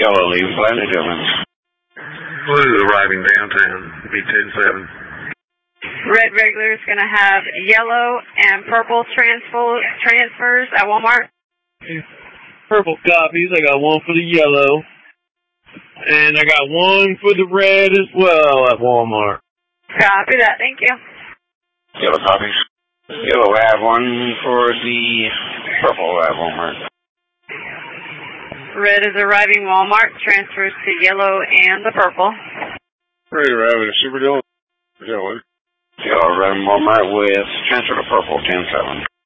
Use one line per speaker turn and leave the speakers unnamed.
Yellow leaving Planet Dillon.
Blue arriving downtown, B10-7.
Red regular is going to have yellow and purple transfers at Walmart.
Purple copies. I got one for the yellow. And I got one for the red as well at Walmart.
Copy that. Thank you.
Yellow copies. Yellow have one for the purple at Walmart.
Red is arriving Walmart. Transfers to yellow and the purple.
Red arriving at Super Dillon. Yellow.
Yellow arriving Walmart with transfer to purple 10-7.